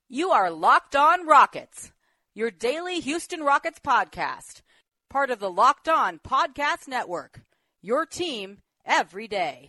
You are Locked On Rockets, your daily Houston Rockets podcast, part of the Locked On Podcast Network, your team every day.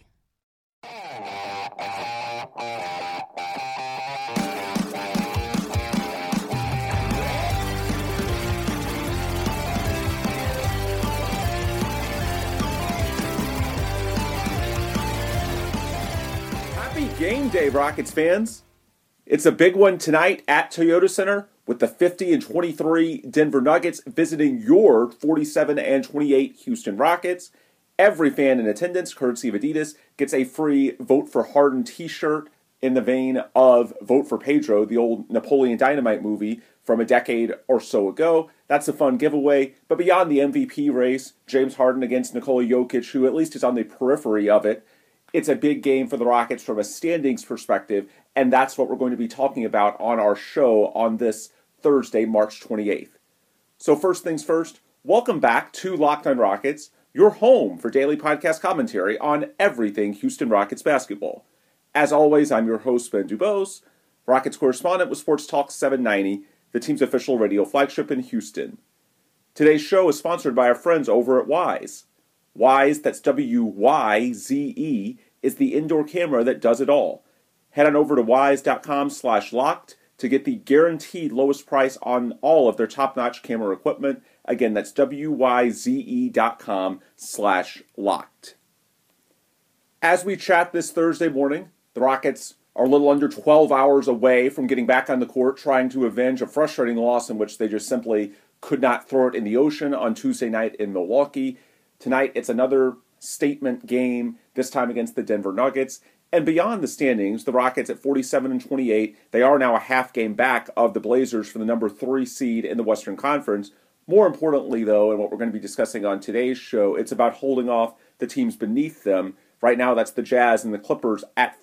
Happy game day, Rockets fans. It's a big one tonight at Toyota Center with the 50-23 Denver Nuggets visiting your 47-28 Houston Rockets. Every fan in attendance, courtesy of Adidas, gets a free Vote for Harden t-shirt in the vein of Vote for Pedro, the old Napoleon Dynamite movie from a decade or so ago. That's a fun giveaway. But beyond the MVP race, James Harden against Nikola Jokic, who at least is on the periphery of it, it's a big game for the Rockets from a standings perspective, and that's what we're going to be talking about on our show on this Thursday, March 28th. So first things first, welcome back to Locked On Rockets, your home for daily podcast commentary on everything Houston Rockets basketball. As always, I'm your host, Ben Dubose, Rockets correspondent with Sports Talk 790, the team's official radio flagship in Houston. Today's show is sponsored by our friends over at Wyze. Wyze, that's W-Y-Z-E, is the indoor camera that does it all. Head on over to wyze.com/locked to get the guaranteed lowest price on all of their top-notch camera equipment. Again, that's wyze.com/locked. As we chat this Thursday morning, the Rockets are a little under 12 hours away from getting back on the court, trying to avenge a frustrating loss in which they just simply could not throw it in the ocean on Tuesday night in Milwaukee. Tonight, it's another statement game, this time against the Denver Nuggets. And beyond the standings, the Rockets at 47-28, they are now a half game back of the Blazers for the number 3 seed in the Western Conference. More importantly, though, and what we're going to be discussing on today's show, it's about holding off the teams beneath them. Right now, that's the Jazz and the Clippers at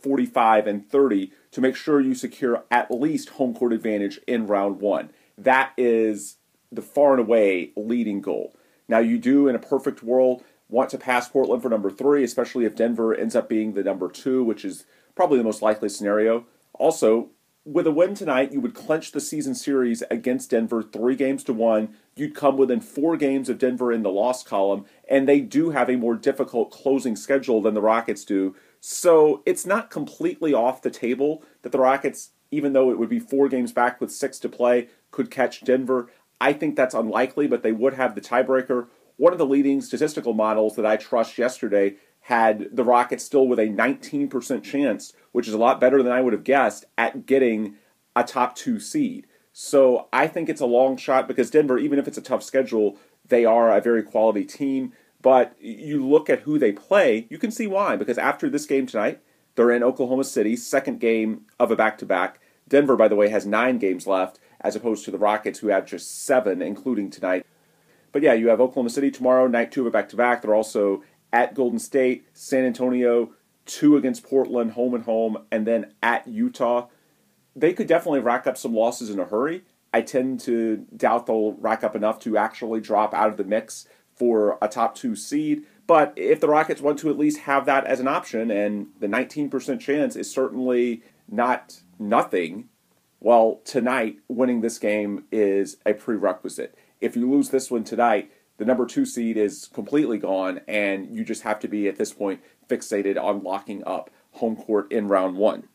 45-30 to make sure you secure at least home court advantage in round one. That is the far and away leading goal. Now, you do, in a perfect world, want to pass Portland for number 3, especially if Denver ends up being the number 2, which is probably the most likely scenario. Also, with a win tonight, you would clinch the season series against Denver 3-1. You'd come within 4 games of Denver in the loss column, and they do have a more difficult closing schedule than the Rockets do. So it's not completely off the table that the Rockets, even though it would be 4 games back with 6 to play, could catch Denver. I think that's unlikely, but they would have the tiebreaker. One of the leading statistical models that I trust yesterday had the Rockets still with a 19% chance, which is a lot better than I would have guessed, at getting a top 2 seed. So I think it's a long shot because Denver, even if it's a tough schedule, they are a very quality team. But you look at who they play, you can see why. Because after this game tonight, they're in Oklahoma City, second game of a back-to-back. Denver, by the way, has 9 games left, as opposed to the Rockets, who have just 7, including tonight. But yeah, you have Oklahoma City tomorrow, night 2 of a back-to-back. They're also at Golden State, San Antonio, 2 against Portland, home and home, and then at Utah. They could definitely rack up some losses in a hurry. I tend to doubt they'll rack up enough to actually drop out of the mix for a top 2 seed. But if the Rockets want to at least have that as an option, and the 19% chance is certainly not nothing, well, tonight, winning this game is a prerequisite. If you lose this one tonight, the number 2 seed is completely gone, and you just have to be, at this point, fixated on locking up home court in round 1.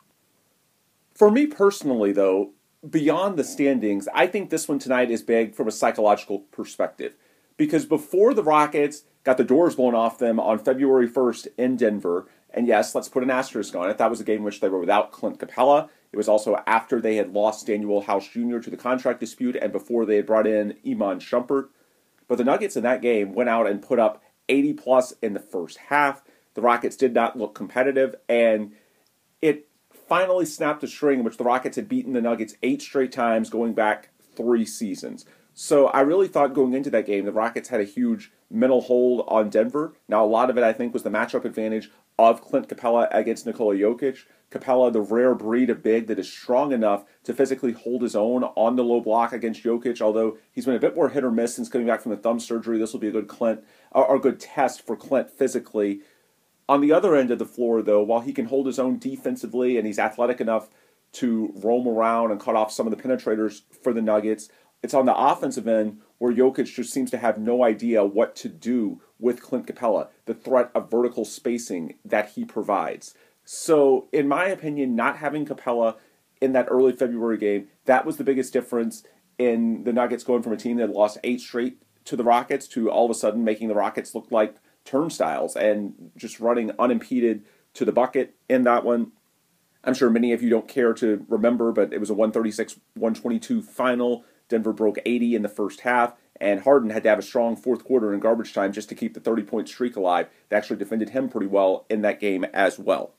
For me personally, though, beyond the standings, I think this one tonight is big from a psychological perspective. Because before the Rockets got the doors blown off them on February 1st in Denver, and yes, let's put an asterisk on it, that was a game in which they were without Clint Capella. It was also after they had lost Daniel House Jr. to the contract dispute and before they had brought in Iman Shumpert. But the Nuggets in that game went out and put up 80-plus in the first half. The Rockets did not look competitive, and it finally snapped a string in which the Rockets had beaten the Nuggets 8 straight times going back 3 seasons. So I really thought going into that game, the Rockets had a huge mental hold on Denver. Now, a lot of it, I think, was the matchup advantage of Clint Capella against Nikola Jokic. Capella, the rare breed of big that is strong enough to physically hold his own on the low block against Jokic, although he's been a bit more hit or miss since coming back from the thumb surgery. This will be a good test for Clint physically. On the other end of the floor, though, while he can hold his own defensively and he's athletic enough to roam around and cut off some of the penetrators for the Nuggets. It's on the offensive end where Jokic just seems to have no idea what to do with Clint Capella, the threat of vertical spacing that he provides. So, in my opinion, not having Capella in that early February game, that was the biggest difference in the Nuggets going from a team that lost 8 straight to the Rockets to all of a sudden making the Rockets look like turnstiles and just running unimpeded to the bucket in that one. I'm sure many of you don't care to remember, but it was a 136-122 final. Denver broke 80 in the first half, and Harden had to have a strong fourth quarter in garbage time just to keep the 30-point streak alive. They actually defended him pretty well in that game as well.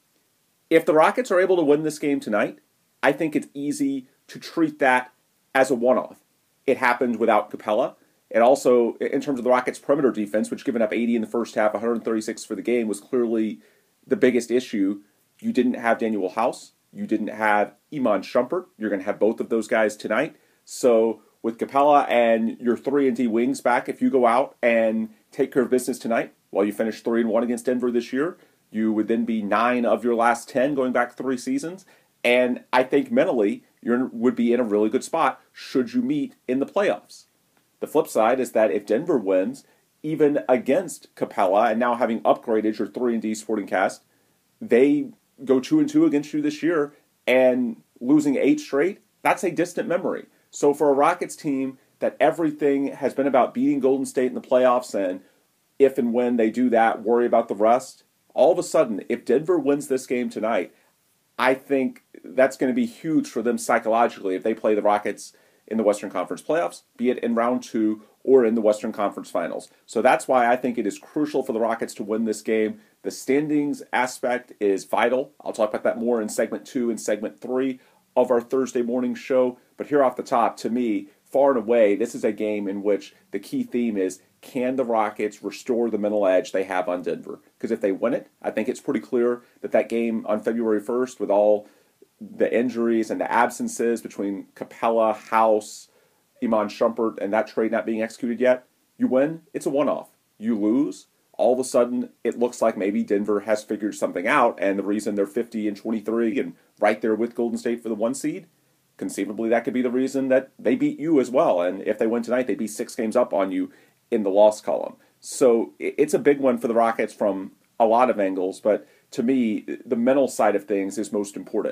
If the Rockets are able to win this game tonight, I think it's easy to treat that as a one-off. It happened without Capella. It also, in terms of the Rockets' perimeter defense, which giving up 80 in the first half, 136 for the game, was clearly the biggest issue. You didn't have Daniel House. You didn't have Iman Shumpert. You're going to have both of those guys tonight. So with Capella and your 3-and-D wings back, if you go out and take care of business tonight, while you finish 3-1 against Denver this year, you would then be 9 of your last 10 going back 3 seasons. And I think mentally, you would be in a really good spot should you meet in the playoffs. The flip side is that if Denver wins, even against Capella, and now having upgraded your 3-and-D supporting cast, they go 2-2 against you this year, and losing 8 straight, that's a distant memory. So for a Rockets team that everything has been about beating Golden State in the playoffs, and if and when they do that, worry about the rest, all of a sudden, if Denver wins this game tonight, I think that's going to be huge for them psychologically if they play the Rockets in the Western Conference playoffs, be it in round 2 or in the Western Conference finals. So that's why I think it is crucial for the Rockets to win this game. The standings aspect is vital. I'll talk about that more in segment 2 and segment 3 of our Thursday morning show. But here off the top, to me, far and away, this is a game in which the key theme is, can the Rockets restore the mental edge they have on Denver? Because if they win it, I think it's pretty clear that that game on February 1st, with all the injuries and the absences between Capella, House, Iman Shumpert, and that trade not being executed yet, you win, it's a one-off. You lose, all of a sudden it looks like maybe Denver has figured something out, and the reason they're 50-23 and right there with Golden State for the 1 seed, conceivably that could be the reason that they beat you as well. And if they win tonight, they'd be 6 games up on you in the loss column. So it's a big one for the Rockets from a lot of angles, but to me, the mental side of things is most important.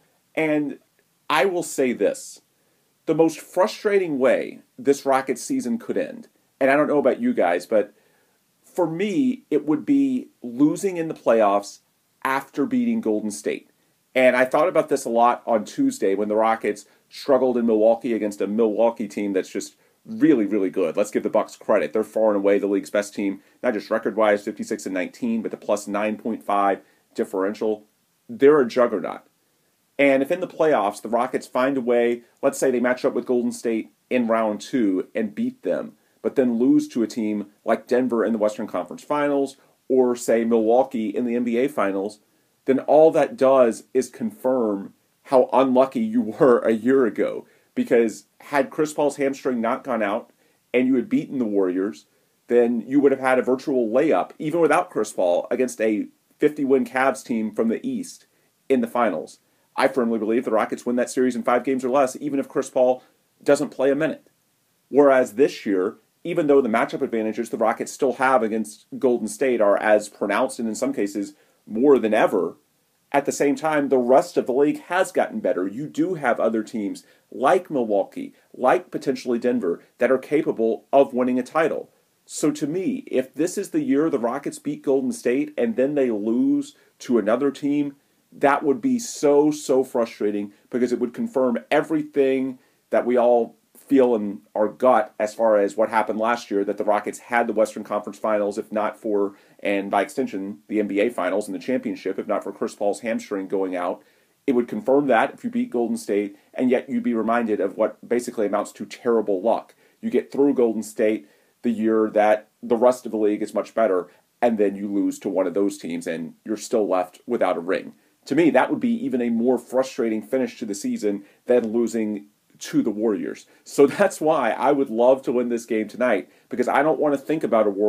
And I will say this, the most frustrating way this Rockets season could end, and I don't know about you guys, but for me, it would be losing in the playoffs after beating Golden State. And I thought about this a lot on Tuesday when the Rockets struggled in Milwaukee against a Milwaukee team that's just really, really good. Let's give the Bucks credit. They're far and away the league's best team, not just record-wise, 56-19, but the plus 9.5 differential. They're a juggernaut. And if in the playoffs the Rockets find a way, let's say they match up with Golden State in round 2 and beat them, but then lose to a team like Denver in the Western Conference Finals, or say Milwaukee in the NBA Finals, then all that does is confirm how unlucky you were a year ago. Because had Chris Paul's hamstring not gone out and you had beaten the Warriors, then you would have had a virtual layup, even without Chris Paul, against a 50-win Cavs team from the East in the finals. I firmly believe the Rockets win that series in 5 games or less, even if Chris Paul doesn't play a minute. Whereas this year, even though the matchup advantages the Rockets still have against Golden State are as pronounced and in some cases more than ever, at the same time, the rest of the league has gotten better. You do have other teams like Milwaukee, like potentially Denver, that are capable of winning a title. So to me, if this is the year the Rockets beat Golden State and then they lose to another team, that would be so frustrating because it would confirm everything that we all feel in our gut as far as what happened last year, that the Rockets had the Western Conference Finals, if not for, and by extension, the NBA Finals and the championship, if not for Chris Paul's hamstring going out. It would confirm that if you beat Golden State, and yet you'd be reminded of what basically amounts to terrible luck. You get through Golden State the year that the rest of the league is much better, and then you lose to one of those teams, and you're still left without a ring. To me, that would be even a more frustrating finish to the season than losing to the Warriors. So that's why I would love to win this game tonight, because I don't want to think about a world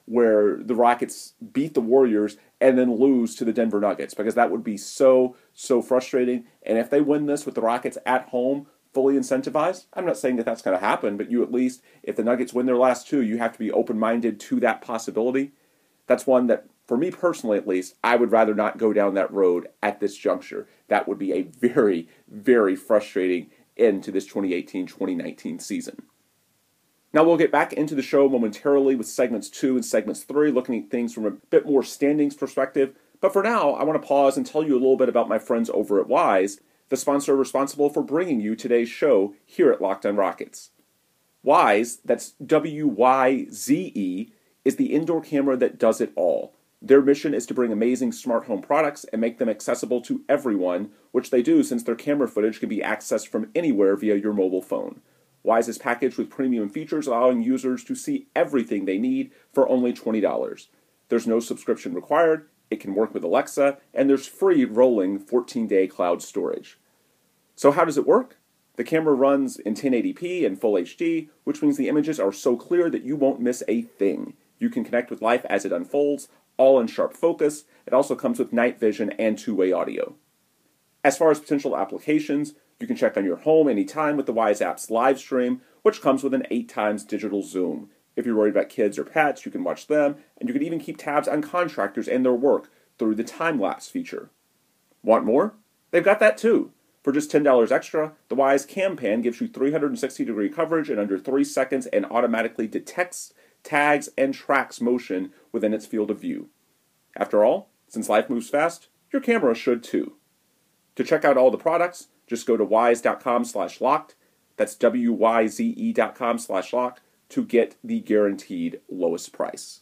where the Rockets beat the Warriors and then lose to the Denver Nuggets, because that would be so frustrating. And if they win this with the Rockets at home, fully incentivized, I'm not saying that that's going to happen, but you at least, if the Nuggets win their last two, you have to be open-minded to that possibility. That's one that, for me personally at least, I would rather not go down that road at this juncture. That would be a very, very frustrating end to this 2018-2019 season. Now we'll get back into the show momentarily with segments 2 and segments 3, looking at things from a bit more standings perspective. But for now, I want to pause and tell you a little bit about my friends over at Wyze, the sponsor responsible for bringing you today's show here at Locked On Rockets. Wyze, that's W-Y-Z-E, is the indoor camera that does it all. Their mission is to bring amazing smart home products and make them accessible to everyone, which they do since their camera footage can be accessed from anywhere via your mobile phone. Wyze is packaged with premium features, allowing users to see everything they need for only $20. There's no subscription required, it can work with Alexa, and there's free rolling 14-day cloud storage. So how does it work? The camera runs in 1080p and Full HD, which means the images are so clear that you won't miss a thing. You can connect with life as it unfolds, all in sharp focus. It also comes with night vision and two-way audio. As far as potential applications, you can check on your home anytime with the Wyze app's live stream, which comes with an 8x digital zoom. If you're worried about kids or pets, you can watch them, and you can even keep tabs on contractors and their work through the time-lapse feature. Want more? They've got that too. For just $10 extra, the Wyze Cam Pan gives you 360-degree coverage in under 3 seconds and automatically detects, tags, and tracks motion within its field of view. After all, since life moves fast, your camera should too. To check out all the products, just go to wyze.com/locked. That's WYZE.com/locked to get the guaranteed lowest price.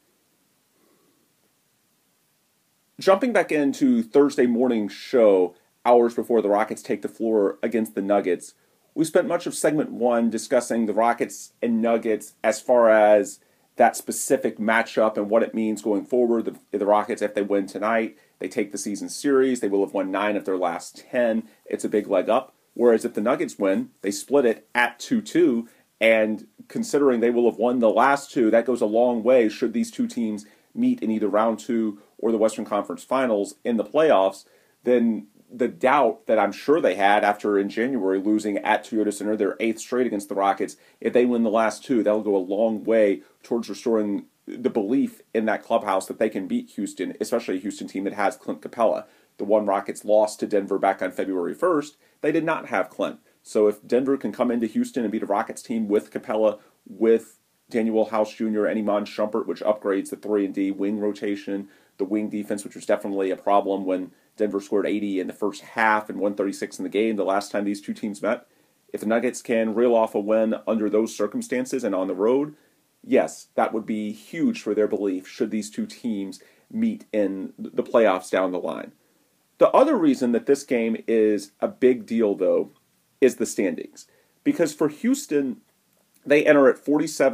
Jumping back into Thursday morning's show, hours before the Rockets take the floor against the Nuggets, we spent much of segment 1 discussing the Rockets and Nuggets as far as that specific matchup and what it means going forward. The Rockets, if they win tonight, they take the season series. They will have won 9 of their last 10. It's a big leg up. Whereas if the Nuggets win, they split it at 2-2. And considering they will have won the last 2, that goes a long way should these two teams meet in either round 2 or the Western Conference Finals in the playoffs. Then the doubt that I'm sure they had after in January losing at Toyota Center, their 8th straight against the Rockets, if they win the last 2, that'll go a long way towards restoring the belief in that clubhouse that they can beat Houston, especially a Houston team that has Clint Capella. The one Rockets lost to Denver back on February 1st, they did not have Clint. So if Denver can come into Houston and beat a Rockets team with Capella, with Daniel House Jr. and Iman Shumpert, which upgrades the 3-and-D wing rotation, the wing defense, which was definitely a problem when Denver scored 80 in the first half and 136 in the game the last time these two teams met. If the Nuggets can reel off a win under those circumstances and on the road, yes, that would be huge for their belief should these two teams meet in the playoffs down the line. The other reason that this game is a big deal, though, is the standings. Because for Houston, they enter at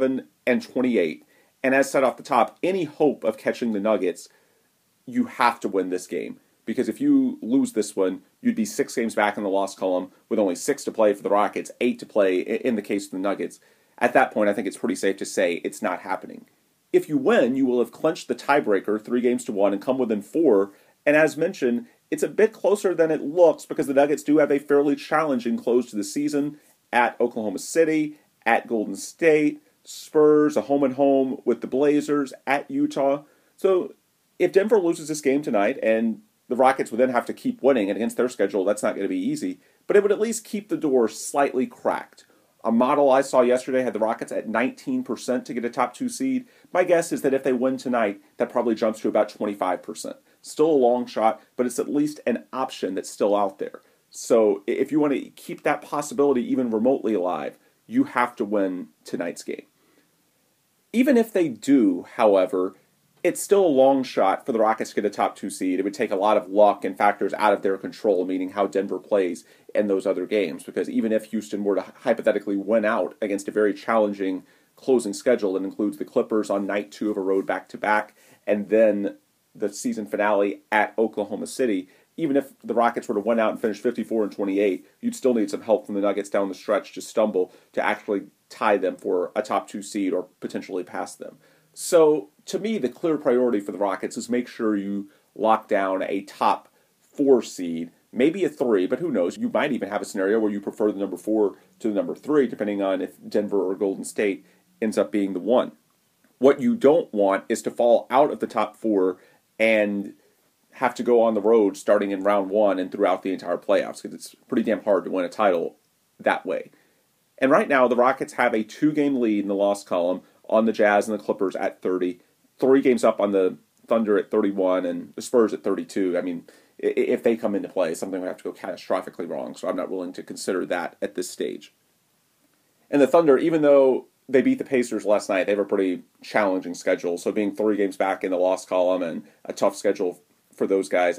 47-28. And as said off the top, any hope of catching the Nuggets, you have to win this game. Because if you lose this one, you'd be 6 games back in the loss column with only 6 to play for the Rockets, 8 to play in the case of the Nuggets. At that point, I think it's pretty safe to say it's not happening. If you win, you will have clinched the tiebreaker 3-1 and come within 4. And as mentioned, it's a bit closer than it looks because the Nuggets do have a fairly challenging close to the season at Oklahoma City, at Golden State, Spurs, a home-and-home with the Blazers, at Utah. So if Denver loses this game tonight, and the Rockets would then have to keep winning, and against their schedule, that's not going to be easy, but it would at least keep the door slightly cracked. A model I saw yesterday had the Rockets at 19% to get a top 2 seed. My guess is that if they win tonight, that probably jumps to about 25%. Still a long shot, but it's at least an option that's still out there. So if you want to keep that possibility even remotely alive, you have to win tonight's game. Even if they do, however, it's still a long shot for the Rockets to get a top 2 seed. It would take a lot of luck and factors out of their control, meaning how Denver plays in those other games. Because even if Houston were to hypothetically win out against a very challenging closing schedule that includes the Clippers on night 2 of a road back-to-back, and then the season finale at Oklahoma City, even if the Rockets were to win out and finish 54-28, you'd still need some help from the Nuggets down the stretch to stumble to actually tie them for a top 2 seed or potentially pass them. So to me, the clear priority for the Rockets is make sure you lock down a top 4 seed, maybe a 3, but who knows? You might even have a scenario where you prefer the number 4 to the number 3, depending on if Denver or Golden State ends up being the 1. What you don't want is to fall out of the top 4 and have to go on the road starting in round 1 and throughout the entire playoffs, because it's pretty damn hard to win a title that way. And right now, the Rockets have a 2-game lead in the loss column on the Jazz and the Clippers at 30, 3 games up on the Thunder at 31, and the Spurs at 32. I mean, if they come into play, something would have to go catastrophically wrong, so I'm not willing to consider that at this stage. And the Thunder, even though they beat the Pacers last night, they have a pretty challenging schedule, so being 3 games back in the loss column and a tough schedule for those guys,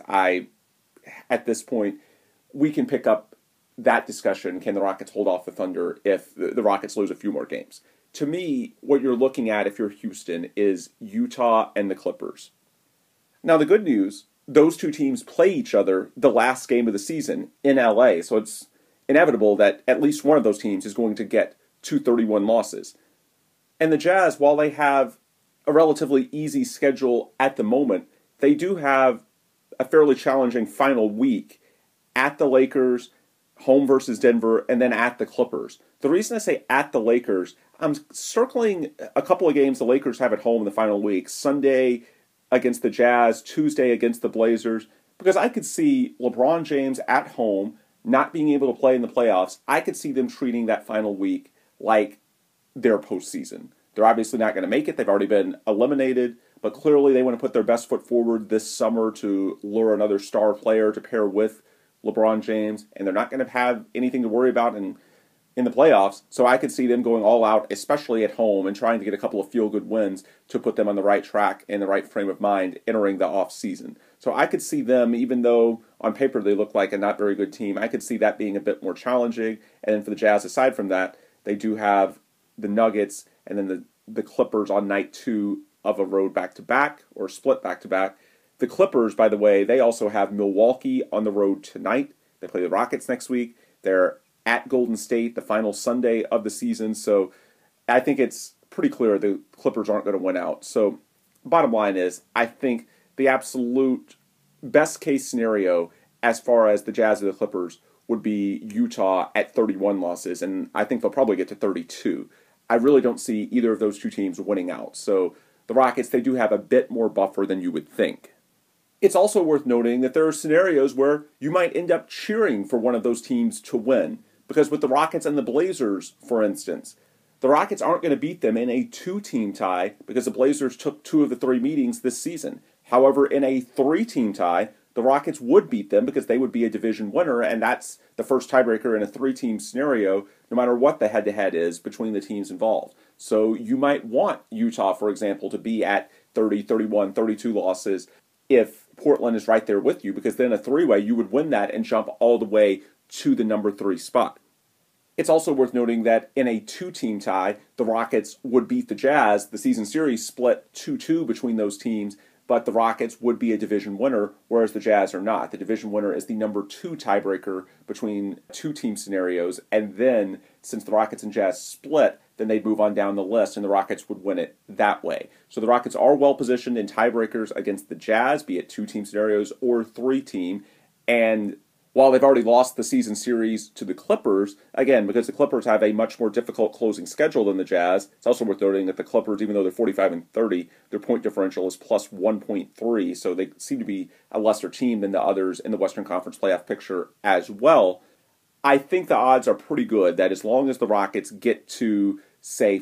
at this point, we can pick up that discussion. Can the Rockets hold off the Thunder if the Rockets lose a few more games? To me, what you're looking at if you're Houston is Utah and the Clippers. Now, the good news, those 2 teams play each other the last game of the season in LA, so it's inevitable that at least one of those teams is going to get 231 losses. And the Jazz, while they have a relatively easy schedule at the moment, they do have a fairly challenging final week at the Lakers, home versus Denver, and then at the Clippers. The reason I say at the Lakers, I'm circling a couple of games the Lakers have at home in the final week. Sunday against the Jazz, Tuesday against the Blazers, because I could see LeBron James at home not being able to play in the playoffs. I could see them treating that final week like their postseason. They're obviously not going to make it. They've already been eliminated, but clearly they want to put their best foot forward this summer to lure another star player to pair with LeBron James, and they're not going to have anything to worry about in the playoffs, so I could see them going all out, especially at home, and trying to get a couple of feel-good wins to put them on the right track and the right frame of mind entering the off-season. So I could see them, even though on paper they look like a not very good team, I could see that being a bit more challenging. And then for the Jazz, aside from that, they do have the Nuggets and then the Clippers on night 2 of a road back-to-back or split back-to-back. The Clippers, by the way, they also have Milwaukee on the road tonight. They play the Rockets next week. They're at Golden State, the final Sunday of the season. So I think it's pretty clear the Clippers aren't going to win out. So bottom line is, I think the absolute best case scenario as far as the Jazz or the Clippers would be Utah at 31 losses, and I think they'll probably get to 32. I really don't see either of those 2 teams winning out. So the Rockets, they do have a bit more buffer than you would think. It's also worth noting that there are scenarios where you might end up cheering for one of those teams to win. Because with the Rockets and the Blazers, for instance, the Rockets aren't going to beat them in a 2-team tie because the Blazers took 2 of the 3 meetings this season. However, in a 3-team tie, the Rockets would beat them because they would be a division winner, and that's the first tiebreaker in a 3-team scenario, no matter what the head-to-head is between the teams involved. So you might want Utah, for example, to be at 30, 31, 32 losses if Portland is right there with you, because then a 3-way, you would win that and jump all the way to the number 3 spot. It's also worth noting that in a 2-team tie, the Rockets would beat the Jazz. The season series split 2-2 between those teams, but the Rockets would be a division winner, whereas the Jazz are not. The division winner is the number 2 tiebreaker between 2-team scenarios, and then, since the Rockets and Jazz split, then they'd move on down the list, and the Rockets would win it that way. So the Rockets are well-positioned in tiebreakers against the Jazz, be it 2-team scenarios or 3-team, and while they've already lost the season series to the Clippers, again, because the Clippers have a much more difficult closing schedule than the Jazz, it's also worth noting that the Clippers, even though they're 45-30, their point differential is plus 1.3, so they seem to be a lesser team than the others in the Western Conference playoff picture as well. I think the odds are pretty good that as long as the Rockets get to, say,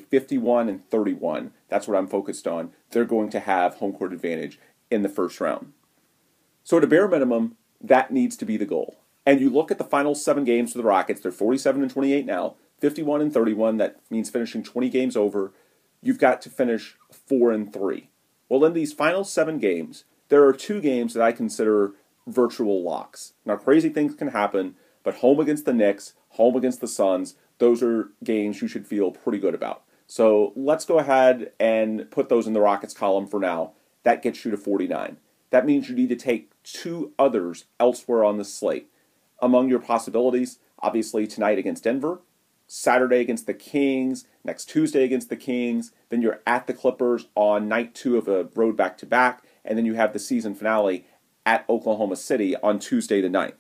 51-31, that's what I'm focused on, they're going to have home court advantage in the first round. So at a bare minimum, that needs to be the goal. And you look at the final 7 games for the Rockets, they're 47-28 now, 51-31, that means finishing 20 games over. You've got to finish 4-3. Well, in these final 7 games, there are 2 games that I consider virtual locks. Now, crazy things can happen, but home against the Knicks, home against the Suns, those are games you should feel pretty good about. So let's go ahead and put those in the Rockets column for now. That gets you to 49. That means you need to take 2 others elsewhere on the slate. Among your possibilities, obviously tonight against Denver, Saturday against the Kings, next Tuesday against the Kings, then you're at the Clippers on night 2 of a road back-to-back, and then you have the season finale at Oklahoma City on Tuesday the 9th.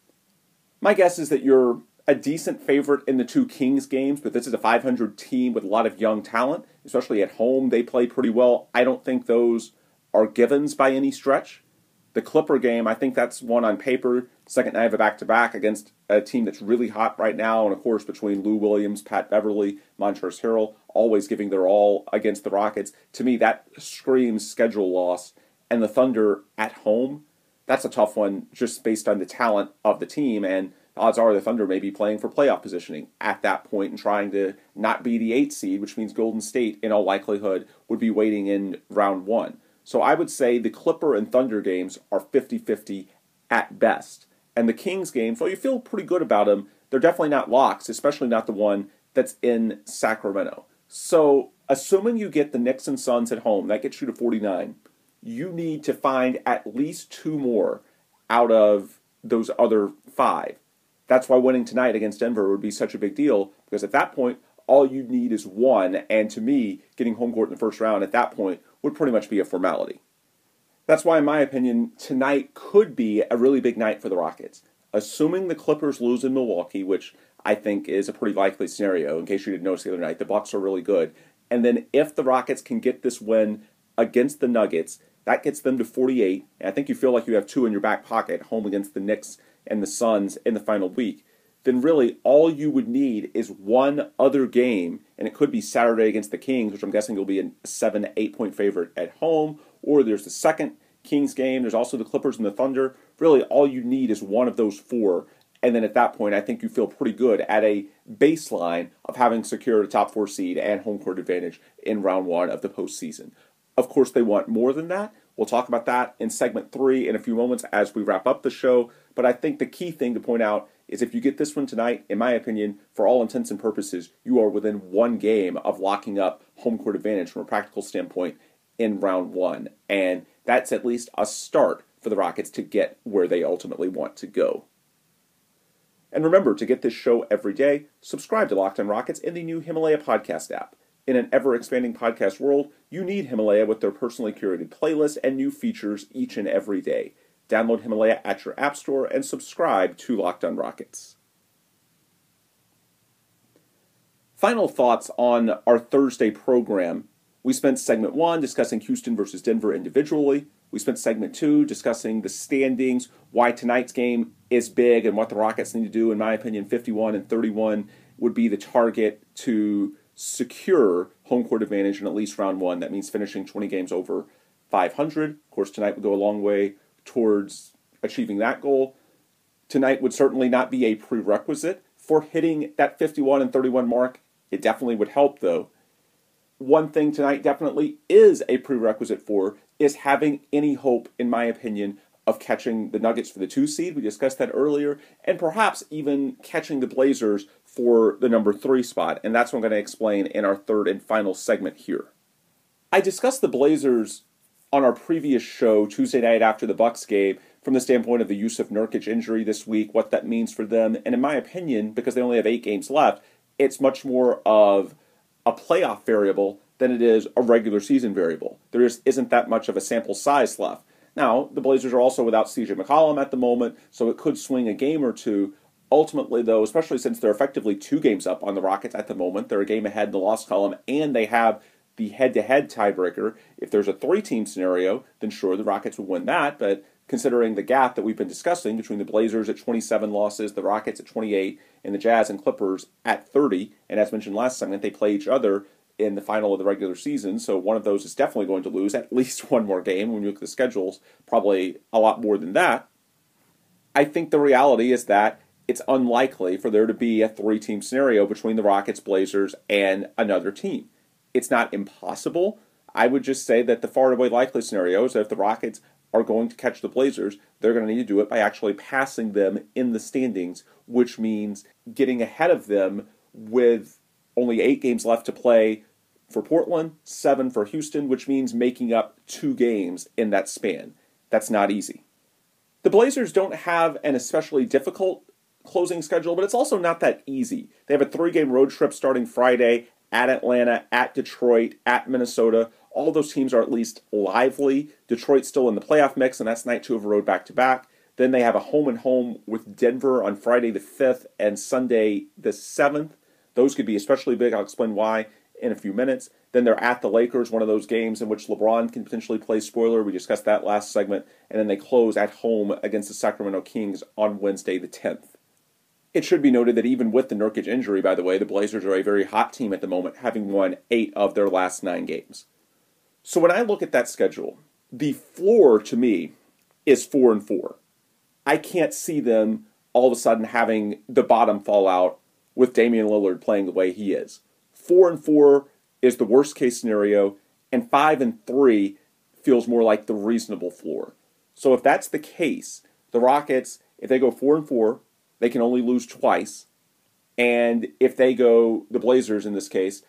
My guess is that you're a decent favorite in the 2 Kings games, but this is a 500 team with a lot of young talent, especially at home. They play pretty well. I don't think those are givens by any stretch. The Clipper game, I think that's one on paper. Second night of a back-to-back against a team that's really hot right now, and of course between Lou Williams, Pat Beverly, Montrezl Harrell, always giving their all against the Rockets. To me, that screams schedule loss. And the Thunder at home, that's a tough one just based on the talent of the team, and odds are the Thunder may be playing for playoff positioning at that point and trying to not be the 8th seed, which means Golden State, in all likelihood, would be waiting in round 1. So I would say the Clipper and Thunder games are 50-50 at best. And the Kings games, well, you feel pretty good about them. They're definitely not locks, especially not the one that's in Sacramento. So assuming you get the Knicks and Suns at home, that gets you to 49. You need to find at least 2 more out of those other 5. That's why winning tonight against Denver would be such a big deal, because at that point, all you need is 1, and to me, getting home court in the first round at that point would pretty much be a formality. That's why, in my opinion, tonight could be a really big night for the Rockets. Assuming the Clippers lose in Milwaukee, which I think is a pretty likely scenario, in case you didn't notice the other night, the Bucks are really good. And then if the Rockets can get this win against the Nuggets, that gets them to 48. And I think you feel like you have 2 in your back pocket, home against the Knicks and the Suns in the final week. Then really all you would need is 1 other game, and it could be Saturday against the Kings, which I'm guessing will be a 7 to 8 point favorite at home, or there's the second Kings game, there's also the Clippers and the Thunder. Really all you need is 1 of those 4, and then at that point I think you feel pretty good at a baseline of having secured a top 4 seed and home court advantage in round 1 of the postseason. Of course they want more than that. We'll talk about that in segment 3 in a few moments as we wrap up the show, but I think the key thing to point out is if you get this one tonight, in my opinion, for all intents and purposes, you are within 1 game of locking up home court advantage from a practical standpoint in round 1. And that's at least a start for the Rockets to get where they ultimately want to go. And remember, to get this show every day, subscribe to Locked On Rockets in the new Himalaya podcast app. In an ever-expanding podcast world, you need Himalaya with their personally curated playlists and new features each and every day. Download Himalaya at your app store and subscribe to Locked On Rockets. Final thoughts on our Thursday program. We spent segment 1 discussing Houston versus Denver individually. We spent segment 2 discussing the standings, why tonight's game is big, and what the Rockets need to do. In my opinion, 51 and 31 would be the target to secure home court advantage in at least round 1. That means finishing 20 games over 500. Of course, tonight would go a long way towards achieving that goal. Tonight would certainly not be a prerequisite for hitting that 51 and 31 mark. It definitely would help, though. One thing tonight definitely is a prerequisite for is having any hope, in my opinion, of catching the Nuggets for the 2 seed. We discussed that earlier, and perhaps even catching the Blazers for the number 3 spot, and that's what I'm going to explain in our third and final segment here. I discussed the Blazers on our previous show, Tuesday night after the Bucks game, from the standpoint of the Jusuf Nurkic injury this week, what that means for them. And in my opinion, because they only have 8 games left, it's much more of a playoff variable than it is a regular season variable. There isn't that much of a sample size left. Now, the Blazers are also without C.J. McCollum at the moment, so it could swing a game or two. Ultimately, though, especially since they're effectively 2 games up on the Rockets at the moment, they're a game ahead in the loss column, and they have the head-to-head tiebreaker. If there's a 3-team scenario, then sure, the Rockets would win that, but considering the gap that we've been discussing between the Blazers at 27 losses, the Rockets at 28, and the Jazz and Clippers at 30, and as mentioned last segment, they play each other in the final of the regular season, so one of those is definitely going to lose at least 1 more game. When you look at the schedules, probably a lot more than that. I think the reality is that it's unlikely for there to be a 3-team scenario between the Rockets, Blazers, and another team. It's not impossible. I would just say that the far and away likely scenario is that if the Rockets are going to catch the Blazers, they're going to need to do it by actually passing them in the standings, which means getting ahead of them with only 8 games left to play for Portland, 7 for Houston, which means making up 2 games in that span. That's not easy. The Blazers don't have an especially difficult closing schedule, but it's also not that easy. They have a 3-game road trip starting Friday at Atlanta, at Detroit, at Minnesota. All those teams are at least lively. Detroit's still in the playoff mix, and that's night 2 of a road back-to-back. Then they have a home-and-home with Denver on Friday the 5th and Sunday the 7th. Those could be especially big. I'll explain why in a few minutes. Then they're at the Lakers, one of those games in which LeBron can potentially play spoiler. We discussed that last segment. And then they close at home against the Sacramento Kings on Wednesday the 10th. It should be noted that even with the Nurkic injury, by the way, the Blazers are a very hot team at the moment, having won 8 of their last 9 games. So when I look at that schedule, the floor to me is 4-4. I can't see them all of a sudden having the bottom fall out with Damian Lillard playing the way he is. 4-4 is the worst case scenario, and 5-3 feels more like the reasonable floor. So if that's the case, the Rockets, if they go 4-4, they can only lose twice. And if they go, the Blazers in this case,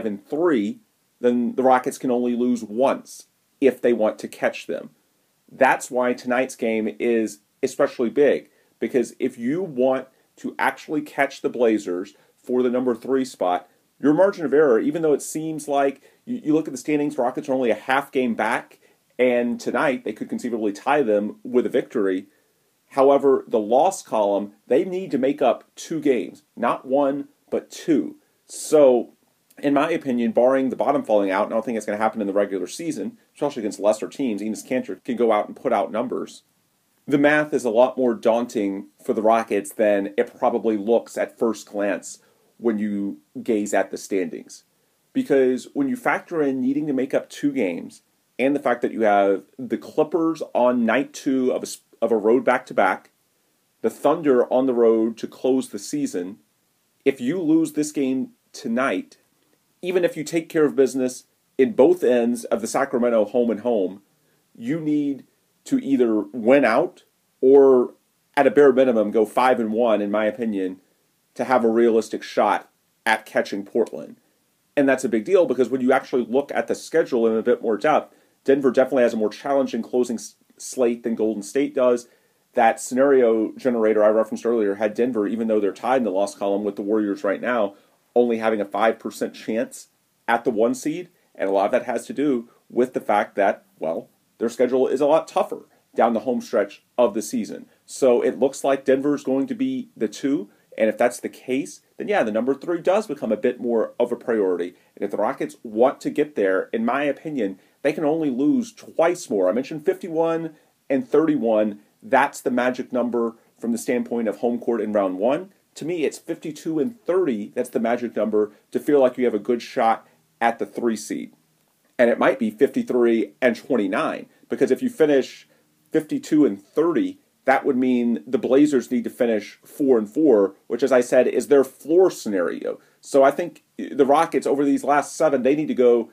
5-3, then the Rockets can only lose once if they want to catch them. That's why tonight's game is especially big, because if you want to actually catch the Blazers for the number 3 spot, your margin of error, even though it seems like you look at the standings, Rockets are only a half game back, and tonight they could conceivably tie them with a victory. However, the loss column, they need to make up 2 games, not 1, but 2. So, in my opinion, barring the bottom falling out, and I don't think it's going to happen in the regular season, especially against lesser teams, Enes Kanter can go out and put out numbers. The math is a lot more daunting for the Rockets than it probably looks at first glance when you gaze at the standings. Because when you factor in needing to make up 2 games, and the fact that you have the Clippers on night 2 of a road back-to-back, the Thunder on the road to close the season, if you lose this game tonight, even if you take care of business in both ends of the Sacramento home and home, you need to either win out or, at a bare minimum, go 5-1, in my opinion, to have a realistic shot at catching Portland. And that's a big deal because when you actually look at the schedule in a bit more depth, Denver definitely has a more challenging closing slate than Golden State does. That scenario generator I referenced earlier had Denver, even though they're tied in the loss column with the Warriors right now, only having a 5% chance at the 1 seed. And a lot of that has to do with the fact that, well, their schedule is a lot tougher down the home stretch of the season. So it looks like Denver is going to be the 2. And if that's the case, then yeah, the number 3 does become a bit more of a priority. And if the Rockets want to get there, in my opinion, they can only lose twice more. I mentioned 51 and 31. That's the magic number from the standpoint of home court in round 1. To me, it's 52 and 30. That's the magic number to feel like you have a good shot at the 3 seed. And it might be 53 and 29, because if you finish 52 and 30, that would mean the Blazers need to finish 4-4, which, as I said, is their floor scenario. So I think the Rockets, over these last 7, they need to go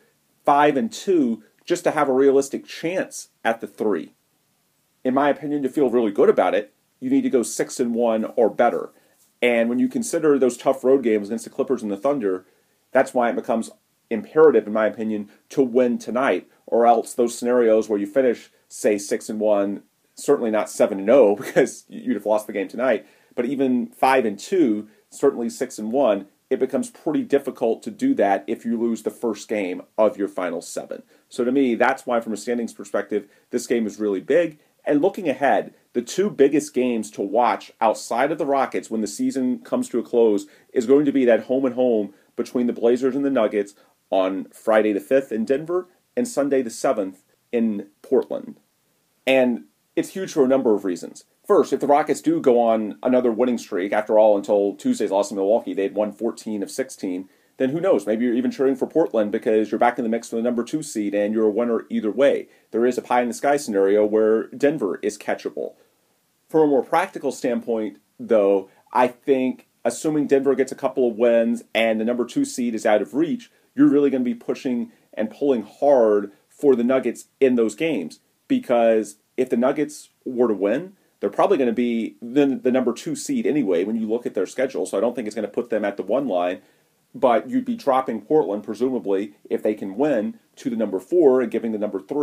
5-2 just to have a realistic chance at the 3. In my opinion, to feel really good about it, you need to go 6-1 or better. And when you consider those tough road games against the Clippers and the Thunder, that's why it becomes imperative, in my opinion, to win tonight, or else those scenarios where you finish, say, 6-1, certainly not 7-0 because you'd have lost the game tonight, but even 5-2, certainly 6-1, it becomes pretty difficult to do that if you lose the first game of your final 7. So to me, that's why, from a standings perspective, this game is really big. And looking ahead, the 2 biggest games to watch outside of the Rockets when the season comes to a close is going to be that home and home between the Blazers and the Nuggets on Friday the 5th in Denver and Sunday the 7th in Portland. And it's huge for a number of reasons. First, if the Rockets do go on another winning streak, after all, until Tuesday's loss in Milwaukee, they'd won 14 of 16, then who knows? Maybe you're even cheering for Portland because you're back in the mix for the number 2 seed and you're a winner either way. There is a pie-in-the-sky scenario where Denver is catchable. From a more practical standpoint, though, I think assuming Denver gets a couple of wins and the number 2 seed is out of reach, you're really going to be pushing and pulling hard for the Nuggets in those games. Because if the Nuggets were to win, they're probably going to be the number 2 seed anyway when you look at their schedule. So I don't think it's going to put them at the 1 line. But you'd be dropping Portland, presumably, if they can win, to the number 4 and giving the number 3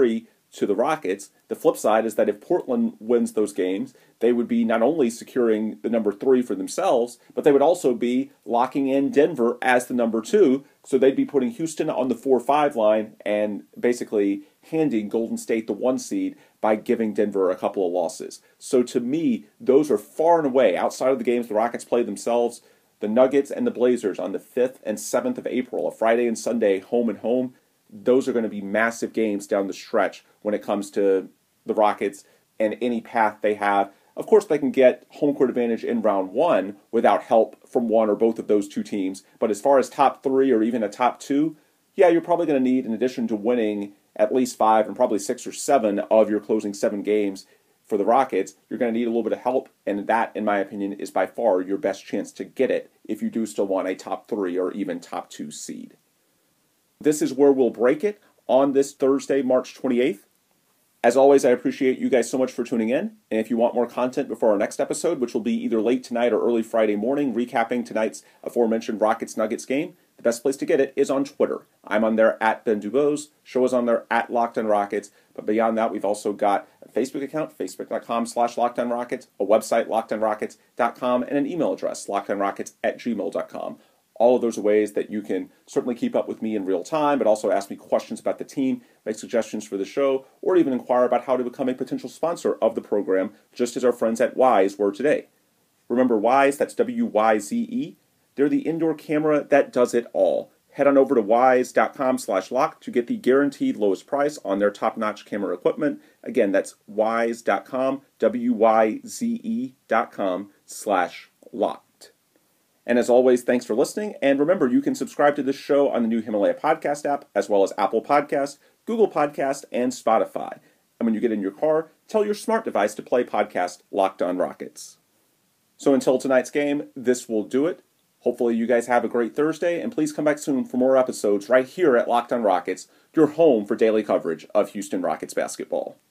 to the Rockets. The flip side is that if Portland wins those games, they would be not only securing the number 3 for themselves, but they would also be locking in Denver as the number 2. So they'd be putting Houston on the 4-5 line and basically handing Golden State the 1 seed by giving Denver a couple of losses. So to me, those are far and away, outside of the games the Rockets play themselves, the Nuggets and the Blazers on the 5th and 7th of April, a Friday and Sunday home and home. Those are going to be massive games down the stretch when it comes to the Rockets and any path they have. Of course, they can get home court advantage in round 1 without help from one or both of those two teams. But as far as top 3 or even a top 2, yeah, you're probably going to need, in addition to winning at least 5 and probably 6 or 7 of your closing 7 games for the Rockets, you're going to need a little bit of help. And that, in my opinion, is by far your best chance to get it if you do still want a top 3 or even top 2 seed. This is where we'll break it on this Thursday, March 28th. As always, I appreciate you guys so much for tuning in. And if you want more content before our next episode, which will be either late tonight or early Friday morning, recapping tonight's aforementioned Rockets-Nuggets game, the best place to get it is on Twitter. I'm on there at Ben Dubose. Show is on there at Locked On Rockets. But beyond that, we've also got a Facebook account, facebook.com/LockedOnRockets, a website, LockedOnRockets.com, and an email address, LockedOnRockets@gmail.com. All of those are ways that you can certainly keep up with me in real time, but also ask me questions about the team, make suggestions for the show, or even inquire about how to become a potential sponsor of the program, just as our friends at Wyze were today. Remember Wyze, that's W-Y-Z-E. They're the indoor camera that does it all. Head on over to wyze.com/lock to get the guaranteed lowest price on their top-notch camera equipment. Again, that's wyze.com, wyze.com/lock. And as always, thanks for listening. And remember, you can subscribe to this show on the new Himalaya podcast app, as well as Apple Podcasts, Google Podcasts, and Spotify. And when you get in your car, tell your smart device to play podcast Locked On Rockets. So until tonight's game, this will do it. Hopefully you guys have a great Thursday, and please come back soon for more episodes right here at Locked On Rockets, your home for daily coverage of Houston Rockets basketball.